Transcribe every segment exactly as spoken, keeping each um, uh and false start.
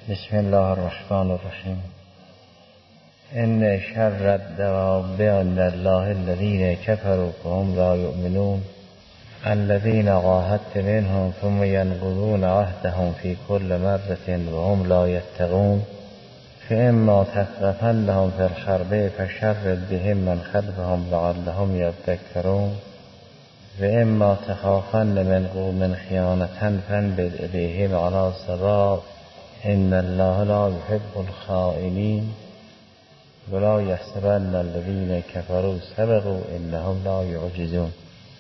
بسم الله الرحمن الرحیم. ان شر الدواب عند الله الذين كفروا فهم لا يؤمنون الذين عاهدت منهم ثم ينقضون عهدهم في كل مرة وهم لا يتقون فإما تثقفنهم في الحرب فشرد بهم من خلفهم لعلهم يذكرون وإما تخافن من قوم خيانة فانبذ إليهم على سواء ان الله لا يحب الخائنين ولا يحسبن الذين كفروا سبقوا انهم لا يعجزون.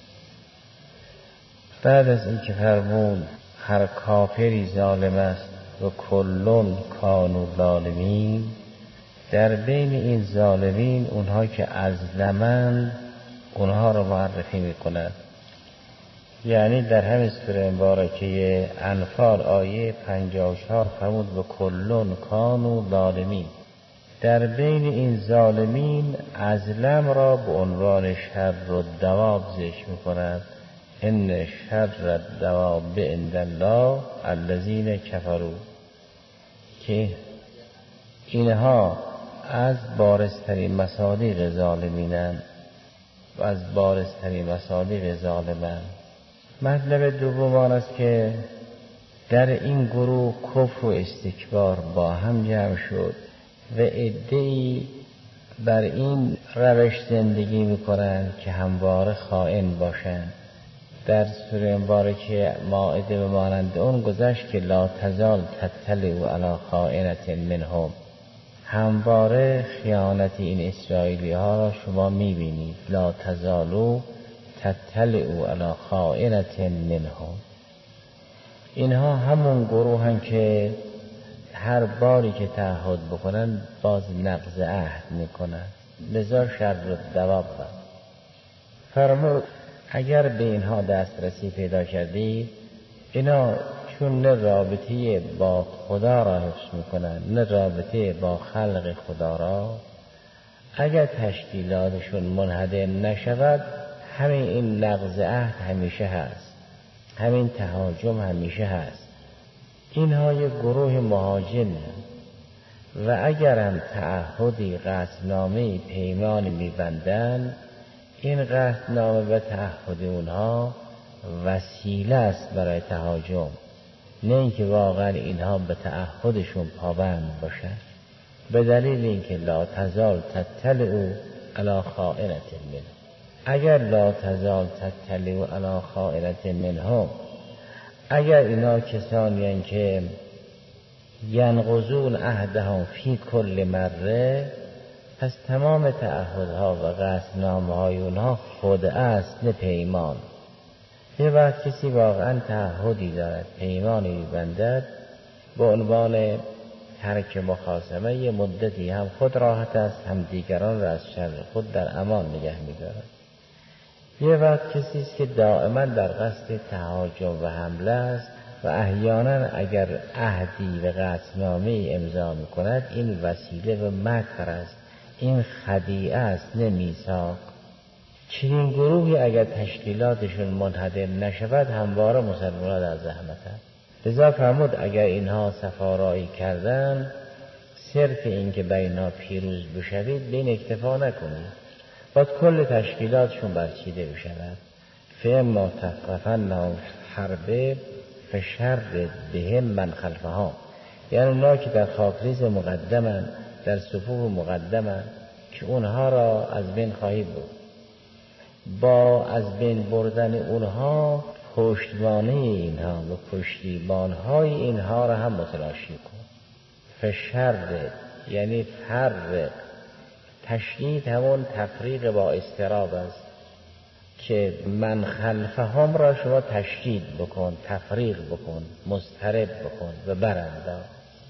بعد از اینکه فرمود هر کافری ظالم است و کلون کانوا ظالمین، در بین این ظالمین اونها که ازلمند اونها رو معرفی میکند. یعنی در همین سوره مبارکه انفال آیه پنجاه و چهار فرمود و کلون کانوا ظالمین، در بین این ظالمین ازلم را به عنوان شر و دواب ذکر می‌کند. ان شر الدواب عند الله الذين كفروا، که اینها از بارزترین مصادیق ظالمینند و از بارزترین مصادیق ظالمان. مطلب دوم آن است که در این گروه کفر و استکبار با هم جمع شد و عده‌ای بر این روش زندگی می‌کنند که همواره خائن باشند. در سوره مبارکه مائده به مانند اون گذشت که لا تزال تطلع علی خائنة منهم، همواره خیانت این اسرائیلی ها را شما می‌بینید. لا تزالوا تطلعوا علی خائنة منهم، اینها همون گروه هم که هر باری که تعهد بکنن باز نقض عهد میکنن. لذا شر الدواب فرمود اگر به اینها دسترسی پیدا کردید، اینا چون نه رابطه با خدا را حفظ میکنن نه رابطه با خلق خدا را، اگر تشکیلاتشون منهدم نشود همین این نقض عهد همیشه هست، همین تهاجم همیشه هست. اینها یک گروه مهاجم و اگر هم تعهدی قطعنامه‌ای پیمانی می‌بندند، این قطعنامه و تعهد اونها وسیله است برای تهاجم، نه اینکه واقعا اینها به تعهدشون پابند باشند. به دلیل اینکه لا تزال تطلع علی خائنة منهم، اگر لا تزال تطلع علی خائنة منهم، اگر اینا کسانی هستند که ینقضون عهدهم فی کل مره، پس تمام تعهدها و قطعنامه‌های اونها خدعه است نه پیمان. یه وقت کسی واقعا تعهدی دارد، پیمانی می‌بندد به عنوان ترک مخاصمه، یه مدتی هم خود راحت است هم دیگران را از شر خود در امان نگه می‌دارد. یه وقت کسی است که دائما در قصد تهاجم و حمله است و احیانا اگر عهدی و قطعنامه‌ای امضا می‌کند این وسیله و مکر است، این خدیعه است نه میثاق. چنین گروهی اگر تشکیلاتشون منهدم نشود همواره مسلمانان در زحمت است. لذا فرمود اگر اینها صفارایی کردن، صرف این که بینها پیروز بشوید به این اکتفا نکنید، باید کل تشکیلاتشون برچیده بشود. فاما تثقفنهم حرب فشرد بهم من خلفهم، یعنی اونا که در خاکریز مقدمن، در صفوف مقدمن، که اونها را از بین خواهی بود. با از بین بردن اونها پشتوانه اینها و پشتیبانهای اینها را هم متلاشی کن. فشرد یعنی فرق، تشدید همون تفریق با اضطراب است که من خلفهم را شما تشدید بکن، تفریق بکن، مضطرب بکن و برانداز.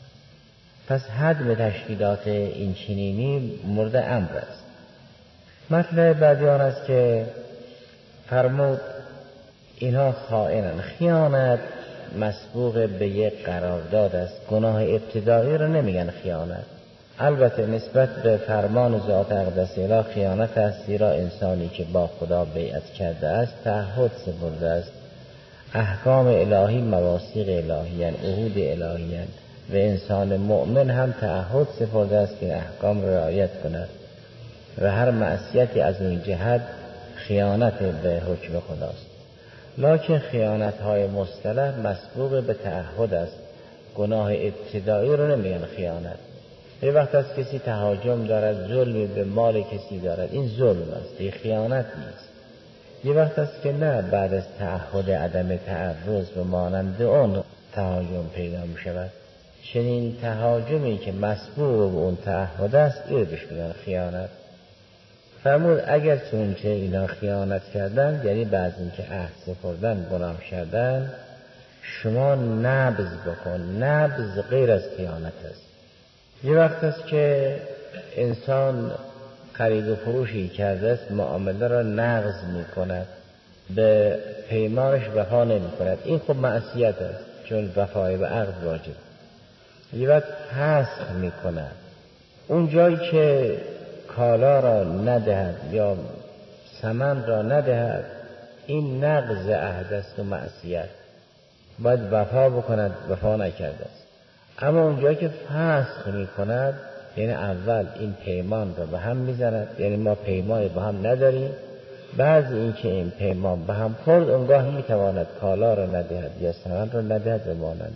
پس حد تشکیلات این چنینی مورد امر است. مطلب بعدی آن است که فرمود اینها خائنن. خیانت مسبوق به یک قرارداد است. گناه ابتدایی را نمیگن خیانت، البته نسبت به فرمان ذات اقدس اله خیانت است، زیرا انسانی که با خدا بیعت کرده است تعهد سپرده است. احکام الهی مواثیق الهی، عهود الهی، و انسان مؤمن هم تعهد سپرده است که این احکام را رعایت کند و هر معصیتی از این جهت خیانت به حکم خداست. لکن خیانت های مصطلح مسبوق به تعهد است. گناه ابتدایی رو نمیگن خیانت. یه وقت از کسی تهاجم دارد، ظلم به مال کسی دارد، این ظلم است، این خیانت نیست. یه وقت است که نه، بعد از تعهد عدم تعرض و مانند اون تهاجم پیدا می شود. چنین تهاجمی که مسبوق به اون تعهد است، این بهش میگن خیانت. فرمود اگر چونچه اینا خیانت کردن، یعنی بعد از اینکه عهد سپردن گناه کردن، شما نبض بکن. نبض غیر از خیانت است. یه وقت است که انسان خرید و فروشی کرده است، معامله را نقض می کند، به پیمانش وفا نمی کند، این خب معصیت است، چون وفای به عقد واجب. یه وقت فسخ می کند، اون جایی که کالا را ندهد یا ثمن را ندهد، این نقض عهد است و معصیت، باید وفا بکند، وفا نکرده است. اما اونجایی که فسخ می کند، یعنی اول این پیمان را به هم می زند، یعنی ما پیمان با هم نداریم، بعد این که این پیمان به هم خورد، اونگاه می تواند کالا را ندهد یا ثمن را ندهد و مانند.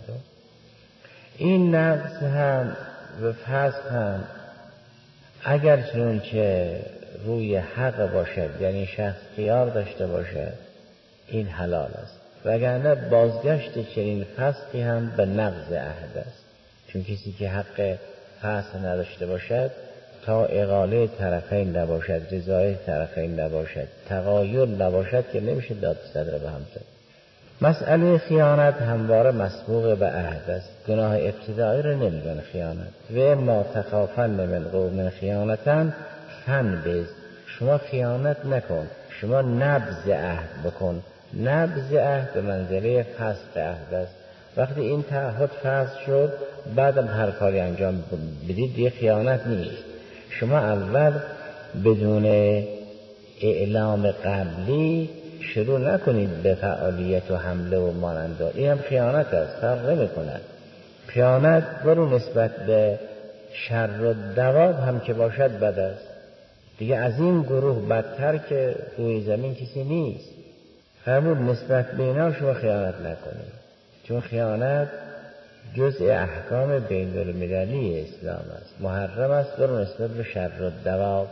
این نقض هم و فسخ هم اگر چنانچه روی حق باشد، یعنی شخص خیار داشته باشد، این حلال است. وگرنه بازگشت چنین فسخی هم به نقض عهد است، چون کسی که حق فسخ نداشته باشد، تا اقاله طرفین نباشد، رضای طرفین نباشد، تغایر نباشد، که نمیشه داد صدر به هم زد. مسئله خیانت همواره مسبوق به عهد است. گناه ابتدایی رو نمیگن خیانت. و ما تخافن من قوم خیانتن فانبذ، شما خیانت نکن، شما نبذ عهد بکن. نبذ عهد به منزله فسخ عهد است. وقتی این تعهد فسخ شد، بعدم هر کاری انجام بدید دیگه خیانت نیست. شما اول بدون اعلام قبلی شروع نکنید به فعالیت و حمله و مانند، این هم خیانت است، فرق نمی کند. خیانت برو نسبت به شر و دواب هم که باشد بد است. دیگه از این گروه بدتر که روی زمین کسی نیست. فرمود نسبت به اینا شما خیانت نکنید، چون خیانت جزء احکام بین المللی اسلام است، محرم است. برو نسبت به شر و دواب.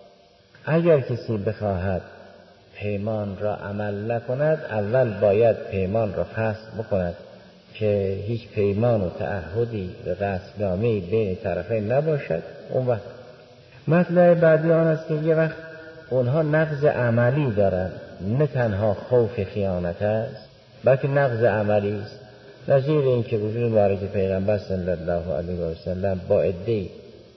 اگر کسی بخواهد پیمان را عمل نکند، اول باید پیمان را فسخ بکند که هیچ پیمان و تعهدی و قصدنامه‌ای بین طرفین نباشد. اون وقت مطلب بعدی آن است که یه وقت اونها نقض عملی دارند، نه تنها خوف خیانت است، بلکه نقض عملی است. نظیر این که وجود مبارک پیغمبر صلی الله علیه و سلم با عده‌ای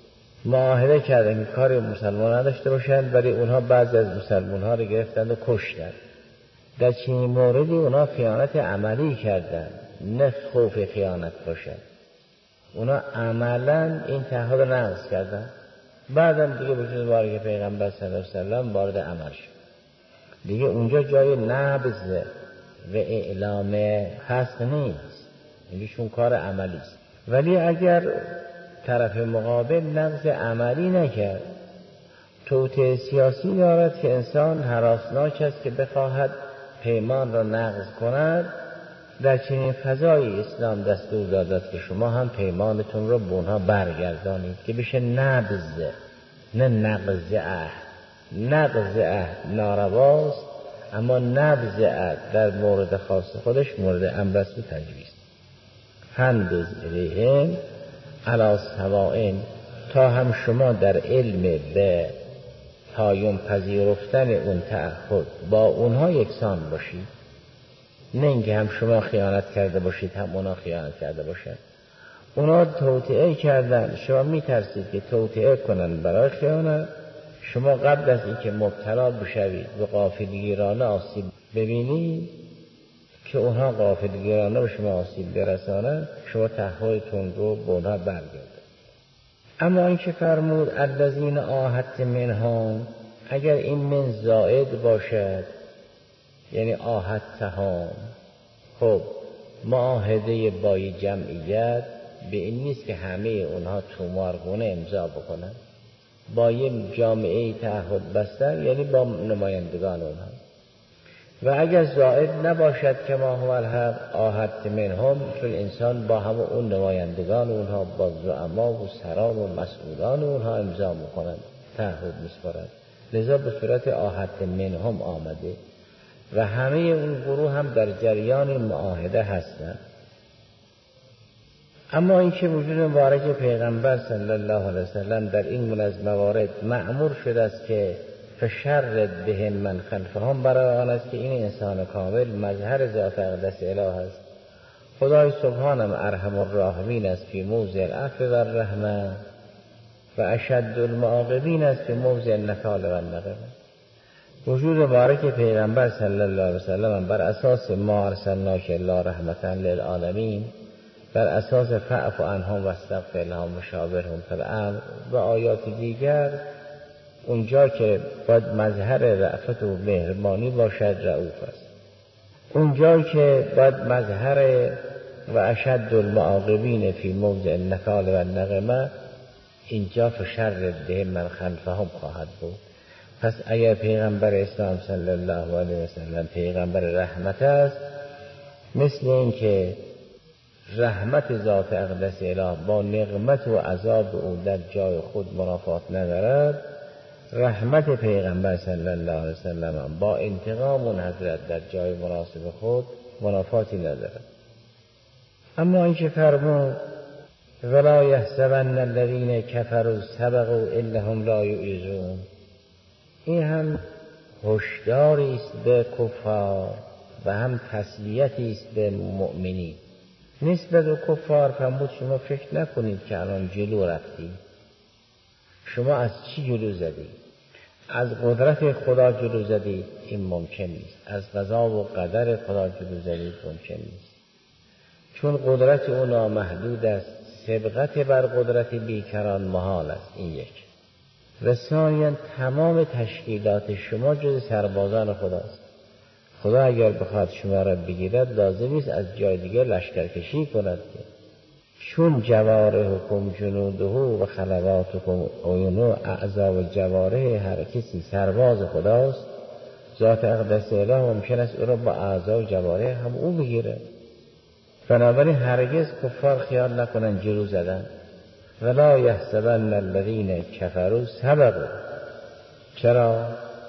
معاهده کردن که کاری مسلمان نداشته باشند، ولی اونها بعضی از مسلمان ها رو گرفتند و کشتند. در چنین موردی اونها خیانت عملی کردند، نه خوف خیانت باشد. اونها عملا این تعهد رو نقض کردند. بعدم دیگه وجود مبارک پیغمبر صلی الله علیه و سلم وارد عمل شد. دیگه اونجا جای نبض و اعلام فسخ نیست، اینجاشون کار عملی است. ولی اگر طرف مقابل نقض عملی نکرد، توطئه سیاسی دارد که انسان هراسناک است که بخواهد پیمان را نقض کند، در چنین فضای اسلام دستور دادد که شما هم پیمانتون را به اونها برگردانید، که بشه نبض نه نقض عهد. نقض عهد نارواست، اما نبض عهد در مورد خاص خودش مورد امر است و تجویز. فانبذ الیهم علی سواء، تا هم شما در علم به تایم پذیرفتن اون تعهد با اونها یکسان باشید، نه اینکه هم شما خیانت کرده باشید هم اونا خیانت کرده باشند. اونا توطئه کردن، شما میترسید که توطئه کنن برای خیانت، شما قبل از اینکه مبتلا بشوید و غافلگیرانه آسیب ببینید که اونها غافلگیرانه به شما آسیب برسانند، شما تعهدتون رو به اونها برگردید. اما این که فرمود الذین عاهدتم منهم، اگر این من زائد باشد یعنی عاهدتهم، خب معاهده با جمعیت به این نیست که همه اونها تومارگونه امضا بکنن. با یه جامعه تعهد بستن یعنی با نمایندگان اونها. و اگر زائد نباشد که ما هو الحق آهدت منهم، چون انسان با همه اون نمایندگان اونها، با زعما و سران و مسئولان اونها امضا میکنند، تعهد میسپارند. لذا به صورت آهدت منهم آمده و همه اون گروه هم در جریان معاهده هستند. اما این که وجود مبارک پیغمبر صلی الله علیه وسلم در این من از موارد مأمور شده است که فشرد بهم من خلفهم، برای آن است که این انسان کامل مظهر ذات اقدس اله است. خدای سبحانم ارحم الراحمین است فی موضع العفو و الرحمه و اشد المعاقبین است فی موضع النکال و النقمه. وجود مبارک پیغمبر صلی الله علیه وسلم بر اساس ما ارسلناک الا رحمتا للعالمین، بر اساس فاعف عنهم واستغفر لهم وشاورهم فی الامر و آیات دیگر، اونجا که باید مظهر رأفت و مهربانی باشد رؤوف است. اونجا که باید مظهر و اشد المعاقبین فی موضع النکال و النقمه، اینجا فشرد بهم من خلفهم خواهد بود. پس اگر پیغمبر اسلام صلی الله علیه وسلم پیغمبر رحمت است، مثل این که رحمت ذات اقدس اله با نقمت و عذاب او در جای خود منافات ندارد، رحمت پیغمبر صلی الله علیه وسلم با انتقام اون حضرت در جای مناسب خود منافاتی ندارد. اما این که فرمود ولا یحسبن الذین کفروا سبقوا انهم لا یعجزون، این هم هشداری است به کفار و هم تسلیتی است به مؤمنین. نسبت به کفار فرمود شما فکر نکنید که الان جلو رفتید. شما از چی جلو زدید؟ از قدرت خدا جلو زدید؟ این ممکن نیست. از قضا و قدر خدا جلو زدید؟ ممکن نیست. چون قدرت او نامحدود است، سبقت بر قدرت بیکران محال است. این یک. و ثانیاً تمام تشکیلات شما جز سربازان خداست. خدا اگر بخواد شما را بگیرد لازم است از جای دیگر لشکرکشی کند، چون جوارحکم جنوده و خلواتکم عیون، اعضا و جوارح هر کسی سرباز خداست. ذات اقدس اله ممکن است او را با اعضا و جوارح هم او بگیره. بنابراین هرگز کفار خیال نکنن جلو زدن. ولا یحسبن الذین کفروا سبقوا، چرا؟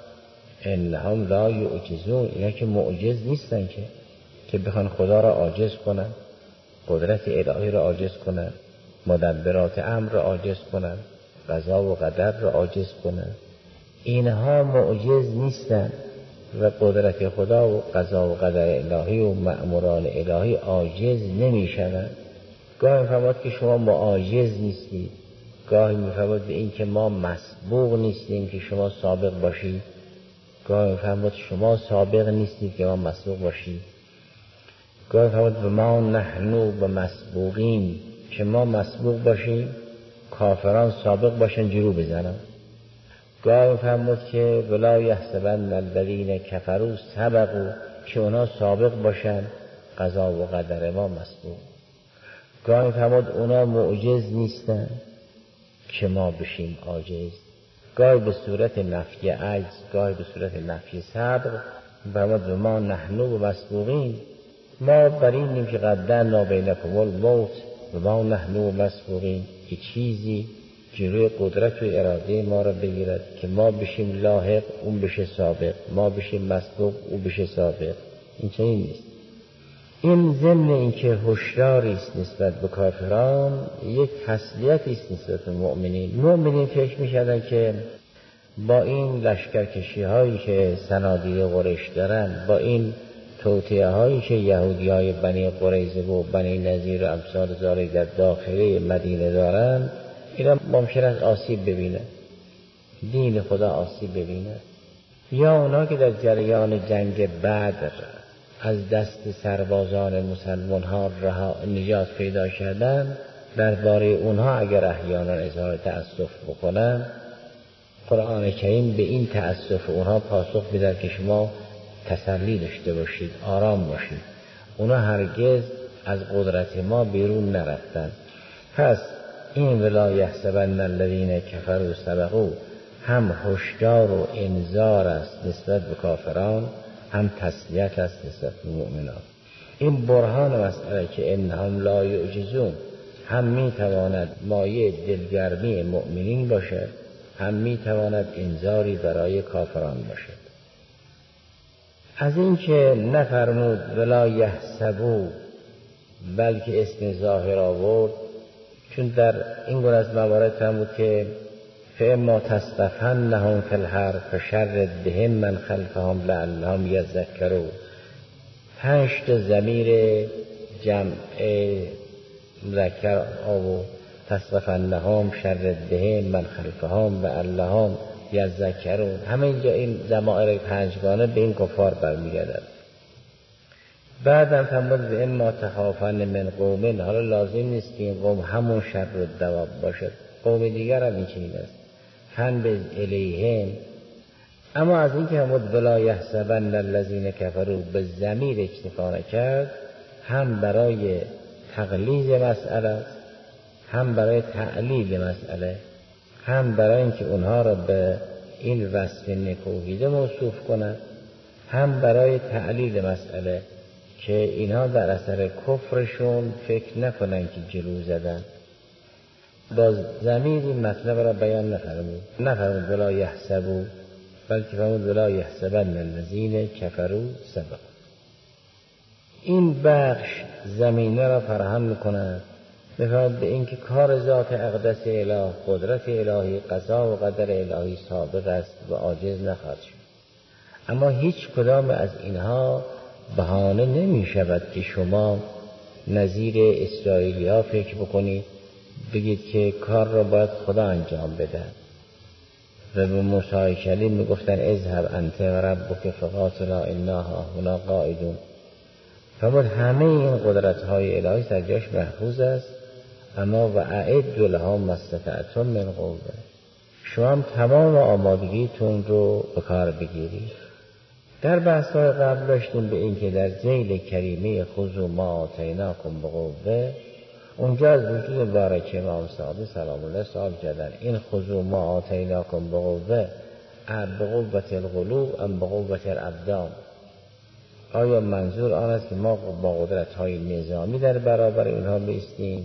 انهم لا یعجزون، اینا که معجز نیستن که که بخوان خدا را عاجز کنن، قدرت الهی را عاجز کنن، مدبرات امر را عاجز کنن، قضا و قدر را عاجز کنن. اینها معجز نیستن و قدرت خدا و قضا و قدر الهی و مأموران الهی عاجز نمیشن. گاهی میفهمد که شما معاجز نیستید، گاهی میفهمد به این که ما مسبوق نیستیم که شما سابق باشید، گاهی میفهمد شما سابق نیستید که ما مسبوق باشید، گاهی میفهمد به ما نحنو به مسبوقین که ما مسبوق باشیم، کافران سابق باشن جلو بزنن. گاهی میفهمد که ولا یحسبن الذین کفروا سبقوا، که اونا سابق باشن، قضا و قدر ما مسبوق. گاهی میفهمد اونا معجز نیستن که ما بشیم عاجز. گاهی به صورت نفی عجز، گاهی به صورت نفی صبر. فرمود و ما نحنو و مسبوقین، ما بر اینیم که قدرنا بینکم الموت و ما نحنو و مسبوقین، که چیزی جلوی قدرت و اراده ما را بگیرد که ما بشیم لاحق اون بشه سابق، ما بشیم مسبوق او بشه سابق. این چنین نیست. این ضمن این که هشداری است نسبت به کافران، یک تسلیتی است نسبت به مؤمنین. مؤمنین فکر می‌کردن که با این لشکرکشی هایی که صنادیق قریش دارن، با این توطئه هایی که یهودی های بنی قریظه و بنی نضیر و امثال ذالک در داخل مدینه دارن، اینا ممکن است آسیب ببینه، دین خدا آسیب ببینه. یا اونا که در جریان جنگ بدر از دست سربازان مسلمان ها رها نجات پیدا کردن، درباره اونها اگر احیانا اظهار تأسف بکنن، قرآن کریم به این تأسف اونها پاسخ میده که شما تسلی داشته باشید، آرام باشید. اونا هرگز از قدرت ما بیرون نرفتن. پس این ولا یحسبن الذین کفروا سبقوا هم هشدار و انذار است نسبت به کافران، هم تسلیت است نسبت به مؤمنان. این برهان مسئله که انهم لا یعجزون هم می تواند مایه دلگرمی مؤمنین باشد، هم می تواند انذاری برای کافران باشد. از این که نفرمود ولا یحسبوا بلکه اسم ظاهر آورد، چون در این گونه از موارد فرمود که فاما تستفنهم فی الحرب فشرد بهم من خلفهم لعلهم یذکرون. پنج تا ضمیر جمع مذکر آورد، تستفنهم، شرد بهم، من خلفهم و لعلهم یذکرون. همه اینجا این ضمائر پنجگانه به این کفار برمیگردد. بعدم فرمود و اما تخافن من قوم، حالا لازم نیست که این قوم همون شر و دواب باشد، قوم دیگر هم این چنین است، فنبذ الیهم. اما از این که فرمود ولا یحسبن الذین کفروا به ضمیر اکتفا نکرد، هم برای تغلیظ مسئله، هم برای تعلیل مسئله، هم برای اینکه اونها را به این وصف نکوهیده موصوف کند، هم برای تعلیل مسئله که اینها در اثر کفرشون فکر نکنن که جلو زدن. با ضمیر این مطلب را بیان نفرمود، نفرمود ولا یحسبوا، بلکه فرمود ولا یحسبن الذین کفروا سبقوا. این بخش زمینه را فراهم میکند بفرمود به اینکه کار ذات اقدس اله، قدرت الهی، قضا و قدر الهی ثابت است و عاجز نخواهد شد. اما هیچ کدام از اینها بهانه نمی شود که شما نظیر اسرائیلی ها فکر بکنید بگید که کار را باید خدا انجام بده. و به موسی کلیم می گفتن اذهب انت و ربک فقاتلا انا هاهنا قاعدون. فرمود همه این قدرت های الهی در جاش محفوظ است، اما و اعدوا لهم ما استطعتم من قوة، شما هم تمام آمادگیتون رو به کار بگیرید. در بحث‌های قبل داشتیم به این که در ذیل کریمه خذوا ما آتیناکم بقوة، اونجا از وجود بارک امام صادق سلام الله سوال کردن این خذوا ما آتیناکم بقوة بقوة القلوب ام بقوة الابدان؟ آیا منظور آن است که ما با قدرت‌های نظامی در برابر اینها بایستیم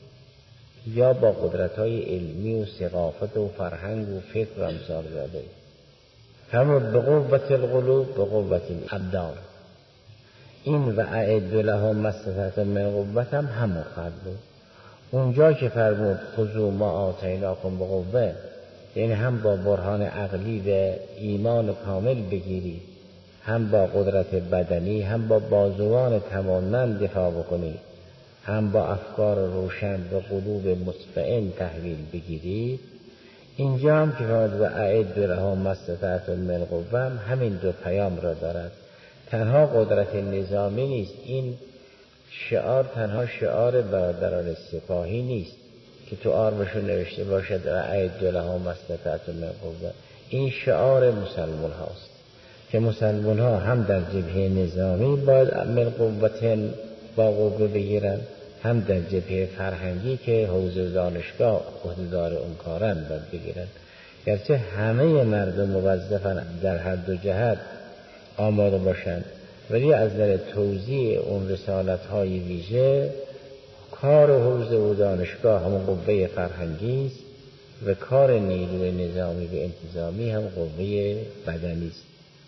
یا با قدرت‌های علمی و ثقافت و فرهنگ و فکر و امثال ذالک؟ فرمود به قوت القلوب به قوت الابدان. این و اعدوا لهم ما استطعتم من قوة هم همون خواهد بود. اونجا که فرمود خذوا ما آتیناکم بقوة، یعنی هم با برهان عقلی و ایمان کامل بگیرید، هم با قدرت بدنی، هم با بازوان تماما دفاع بکنید، هم با افکار روشن و قلوب مطمئن تحویل بگیرید. اینجا هم که فرمود و اعدوا لهم ما استطعتم من قوة همین دو پیام را دارد. تنها قدرت نظامی نیست، این شعار تنها شعار برادران سپاهی نیست که تو آرمشون نوشته باشد و اعدوا لهم ما استطعتم من قوة. این شعار مسلمان هاست که مسلمان ها هم در جبهه نظامی باید من قوة با قوه بگیرن، هم در جبهه فرهنگی که حوزه دانشگاه عهده‌دار اون کارن باید بگیرن. گرچه همه مردم موظفن در هر دو جهت آماده باشند، ولی از نظر توزیع اون رسالت های ویژه کار حوزه و دانشگاه همون قوه فرهنگی است و کار نیروی نظامی و انتظامی هم قوه بدنی است.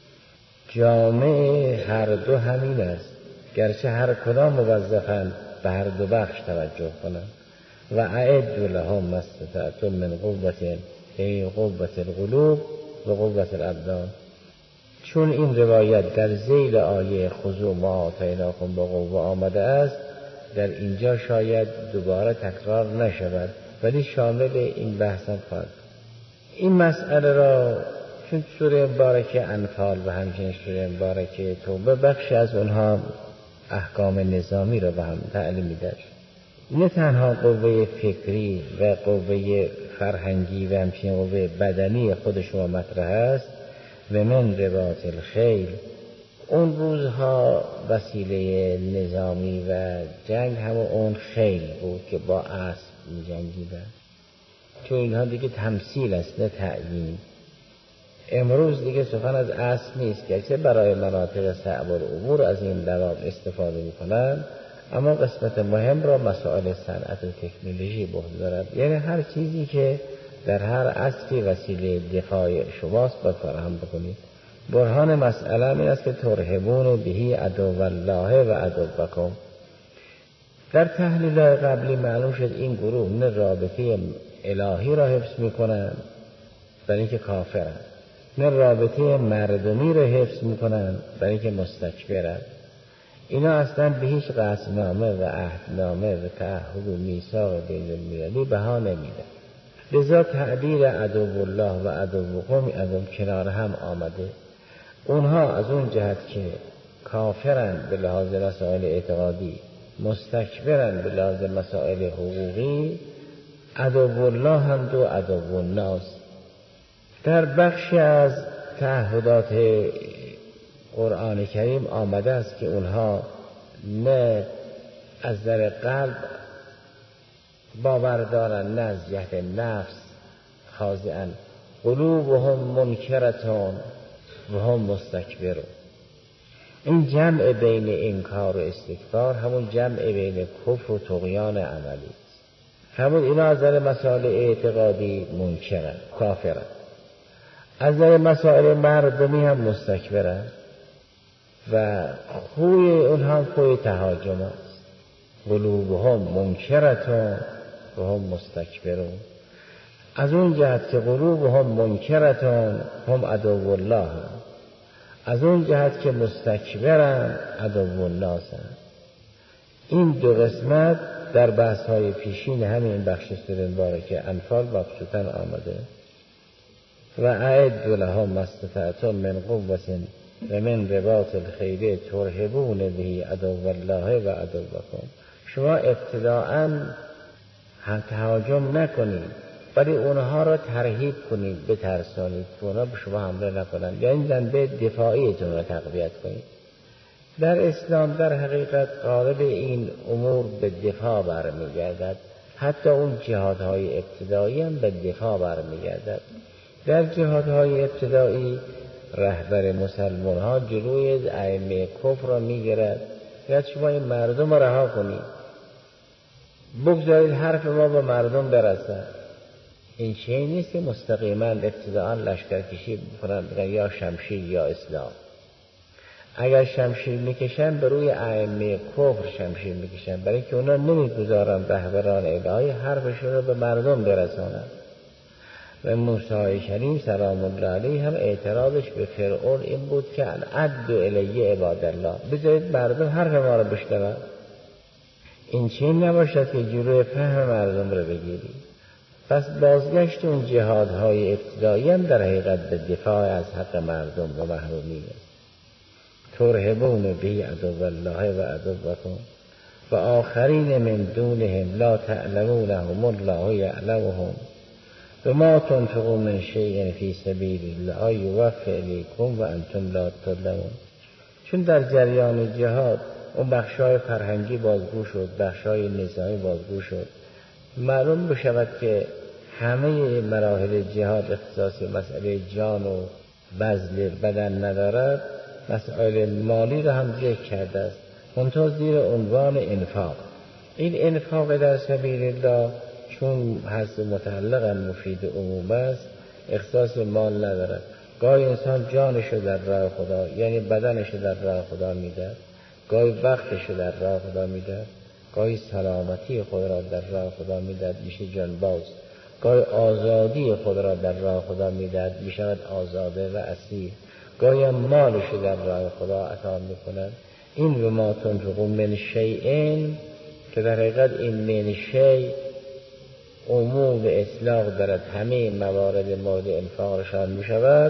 جامعه هر دو همین است، گرچه هر کدام موظفن به هر دو بخش توجه کنند. و اعدوا لهم ما استطعتم من قوة، ای قوة القلوب و قوة الابدان. چون این روایت در ذیل آیه خذوا ما آتیناکم بقوة آمده است، در اینجا شاید دوباره تکرار نشود، ولی شامل این بحث هم خواهد. این مسئله را چون سوره مبارکه انفال و همچنین سوره مبارکه توبه بخشی از اونها احکام نظامی را به هم تعلیم می‌دهد، نه تنها قوه فکری و قوه فرهنگی و همچنین قوه بدنی خود شما مطرح است. و من رباط الخیل، اون روزها وسیله نظامی و جنگ هم اون خیل بود که با اسب می‌جنگیدند. چون اینها دیگه تمثیل است نه تعیین. امروز دیگه سخن از اصل نیست که چه برای مناطق صعب العبور از این دوام استفاده می‌کنند، اما قسمت مهم را مسائل صنعت و تکنولوژی به عهده دارد. یعنی هر چیزی که در هر عصری وسیله دفاع شماست باید فراهم بکنید. برهان مسئله این است که ترهبون بهی عدو الله و عدوکم. در تحلیل قبلی معلوم شد این گروه نه رابطه الهی را حفظ میکنند برای اینکه کافرند، نه رابطه مردمی را حفظ میکنند برای اینکه مستکبرند. اینا اصلا به هیچ قسمنامه و عهدنامه و تعهد و میثاق بین المللی بها نمیده. لذا تعبیر عدو الله و عدوکم عدو کنار هم آمده. اونها از اون جهت که کافرند به لحاظ مسائل اعتقادی، مستکبرند به لحاظ مسائل حقوقی، عدو الله هم دو عدو الناس. در بخشی از تعهدات قرآن کریم آمده است که اونها نه از در قلب باور دارن نه از جهت نفس خاضعن. قلوبهم منکرتون و هم مستکبرون. این جمع بین انکار و استکبار همون جمع بین کفر و طغیان عملی است. همون اینا از در مسائل اعتقادی منکرن، کافرن. از در مسائل مردمی هم مستکبرن و خوی اونها خوی تهاجم است. قلوبهم منکرتون و هم مستکبرون. از اون جهت که قلوبهم منکرتون هم عدو الله هم. از اون جهت که مستکبرن عدو الناس هم. این دو قسمت در بحث های پیشین همین بخش سوره مبارکه انفال مبسوطاً آمده. و اعد لهم ما استطعتم من قوة و من رباط الخیل ترهبون به عدو الله و عدوکم. شما ابتداءً هم تهاجم نکنید ولی اونها را ترهیب کنید، بترسانید که اونها به شما حمله نکنند، یا این جنبه دفاعیتون را تقویت کنید. در اسلام در حقیقت غالب این امور به دفاع برمیگردد. حتی اون جهادهای ابتدایی هم به دفاع برمیگردد. در جهادهای ابتدایی رهبر مسلمان ها جلوی ائمه کفر را میگیرد که شما این مردم را رها کنید، بگذارید حرف ما به مردم برسد. این چیزی نیست که مستقیما ابتداء لشکرکشی بکنن بگن یا شمشیر یا اسلام. اگر شمشیر میکشن به روی ائمه کفر شمشیر میکشن، برای که اونا نمیگذارن رهبران الهی حرفشون رو به مردم برسانن. و موسی کریم سلام الله علیه هم اعتراضش به فرعون این بود که عد الیه عباد الله، بذارید مردم حرف ما رو بشنون. این چین نباشد که جلوی فهم مردم رو بگیرید. پس بازگشت اون جهادهای ابتدایی هم در حقیقت به دفاع از حق مردم و محرومین است. ترهبون به عدو الله و عدوکم و آخرین من دونهم لا تعلمونهم الله یعلمهم و ما تنفقوا من شیء فی سبیل الله یوفی الیکم و انتم لا تظلمون. چون در جریان جهاد اون بخشای فرهنگی بازگو شد، بخشای نظامی بازگو شد، معلوم بشود که همه مراحل جهاد اختصاص مسئله جان و بذل بدن ندارد، مسائل مالی را هم ذکر کرده است، منتها زیر عنوان انفاق. این انفاق در سبیل الله چون هست متعلق مفید عموم است، اختصاص مال ندارد. گاهی انسان جانش در راه خدا یعنی بدنش در راه خدا میده، گاهی وقتش در راه خدا میده، گاهی سلامتی خود را در راه خدا میدهد میشه جانباز، گاهی آزادی خود را در راه خدا میدهد میشود آزاده و اسیر، گاهی هم مالش در راه خدا عطا میکند. این به ما تنفقوا من شیء که در حقیقت این من شیء عموم اطلاق دارد، همه موارد مورد انفاقشان میشود،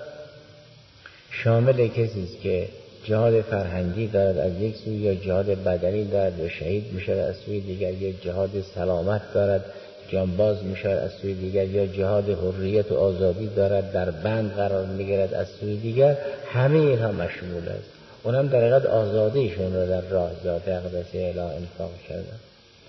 شامل کسی است که جهاد فرهنگی دارد از یک سوی، یا جهاد بدنی دارد و شهید میشود از سوی دیگر، یا جهاد سلامت دارد جانباز میشود از سوی دیگر، یا جهاد حریت و آزادی دارد در بند قرار میگیرد از سوی دیگر. همه اینها مشمول است. اونم در حقیقت آزادیشون رو در راه ذات اقدس اله انفاق کردن.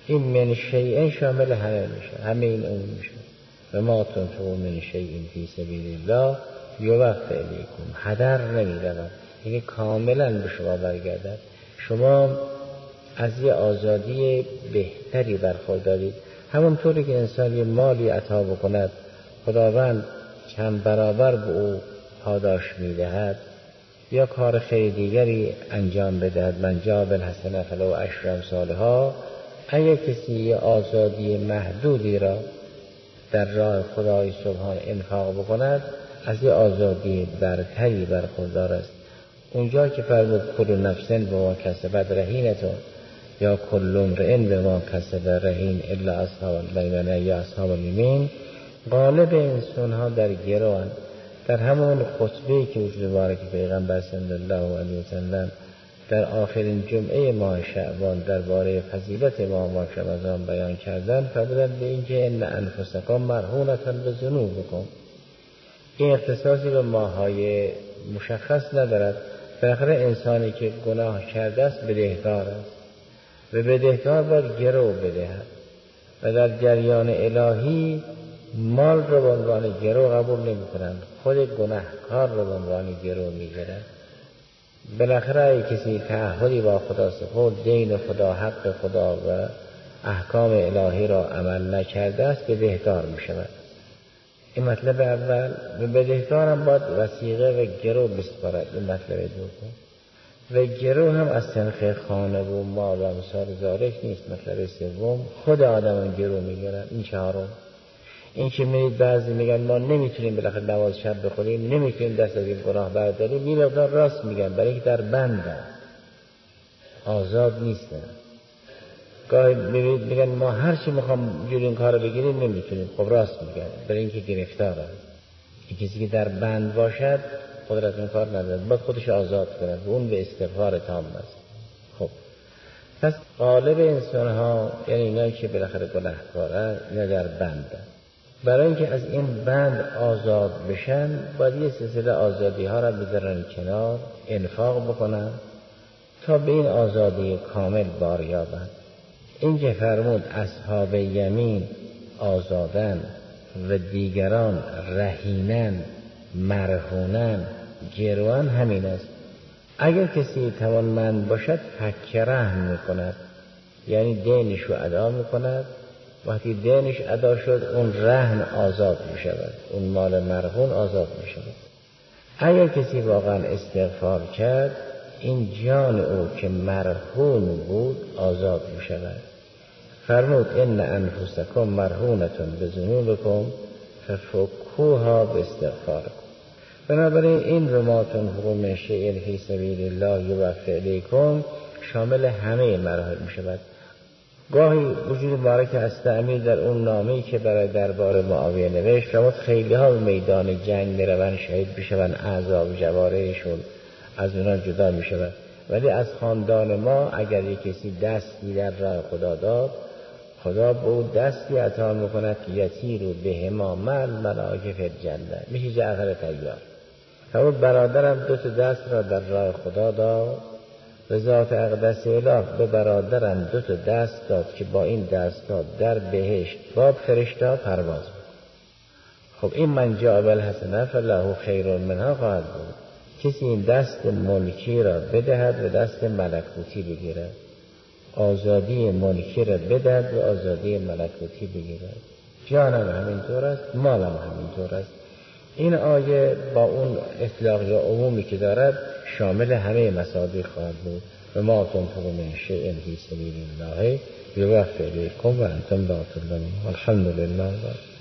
این من شیء شامل همه میشه، همه این اون میشه. و ما تنفقوا من شیء فی سبیل الله یوفی الیکم، هدر نمیرود، یعنی کاملا به شما برگردد. شما از یه آزادی بهتری برخوردارید. همونطوری که انسان یه مالی عطا بکند خداوند چند برابر به او پاداش میدهد، یا کار خیر دیگری انجام بدهد، من جاء بالحسنة فله عشر امثالها. اگر کسی آزادی محدودی را در راه خدای سبحان انفاق بکند از یه آزادی برتری برخوردار است. اونجا که فرمود کل نفس بما کسبت رهینتون، یا کل امرئ بما کسب رهین الا اصحاب المیمنه یا اصحاب الیمین، غالب انسان ها در گروهند. در همون خطبه‌ای که حضور مبارک پیغمبر صلی الله علیه وسلم در آخرین جمعه ماه شعبان درباره فضیلت ماه ماه رمضان بیان کردن، فرمودند به اینکه ان انفسکم مرهونة بذنوبکم، این اختصاصی به ماه‌های مشخص ندارد. بالاخره انسانی که گناه کرده است بدهکار است و بدهکار باید گرو بدهد و در جریان الهی مال رو به عنوان گرو قبول نمی کنند، خود گناهکار رو به عنوان گرو می گیرند. بالاخره اگه کسی تعهدی با خدا سپرد، دین خدا، حق خدا و احکام الهی را عمل نکرده است بدهکار می شود. این مطلب اول. و بدهکار هم باید وثیقه و گرو بسپارد، این مطلب دوم. و گرو هم از تنخ خانه و مال و امثال ذالک نیست. مطلب سوم، خود آدم هم گرو میگیرن. این چهارم. این که میرید بعضی میگن ما نمیتونیم بالاخره نماز شب بخونیم، نمیتونیم دست از این گناه برداریم، این مقدار راست میگن، برای اینکه در بندن، آزاد نیستن. گاهی میبینید میگن ما هر چی میخوام جوری این کارو بگیریم نمیتونیم، خب راست میگن، برای اینکه گرفتارن. این کسی که در بند باشد قدرت این کار ندارد، باید خودش آزاد کند و اون به استغفار تام است. خب پس غالب انسان ها، یعنی اینا که بالاخره گناهکارن، اینا در بندن. برای اینکه از این بند آزاد بشن باید یه سلسله آزادی ها را بذارن کنار، انفاق بکنن تا به این آزادی کامل بار یابند. این که فرمود اصحاب یمین آزادن و دیگران رهینن، مرهونن، گروان، همین است. اگر کسی توانمند باشد فک رهن میکند، یعنی دینش رو ادا میکند. وقتی دینش ادا شد اون رهن آزاد میشود، اون مال مرهون آزاد میشود. اگر کسی واقعا استغفار کرد این جان او که مرهون بود آزاد میشود. فرمود ان انفسکم مرهونة بذنوبکم ففکوها باستغفارکم. بنابراین این رو ما تنفقوا من شیء فی سبیل الله یوفی الیکم شامل همه مراحل میشود. گاهی وجود مبارک است امیر در اون نامه‌ای که برای دربار معاویه نوشت فرمود خیلی ها به میدان جنگ میروند، شهید میشوند، اعضا و جوارحشون از اونا جدا میشود. ولی از خاندان ما اگر یک کسی دستی در راه خدا داد، خدا به او دستی عطا میکند که یطیر به ما مل ملائکه فی الجنه، میشه جعفر طیار. فرمود برادرم دو تا دست را در راه خدا داد و ذات اقدس اله به برادرم دو تا دست داد که با این دست داد در بهشت با فرشته پرواز بود. خب این من جاء بالحسنة فله خیر منها خواهد بود. کسی این دست ملکی را بدهد و دست ملکوتی بگیرد، آزادی ملکی را بدهد و آزادی ملکوتی بگیرد. جانم همینطور است، مالم همینطور است. این آیه با اون اطلاق یا عمومی که دارد شامل همه مصادیق خواهد بود. و ما تنفقوا من شیء فی سبیل الله یوفی الیکم و انتم لا تظلمون. الحمدلله.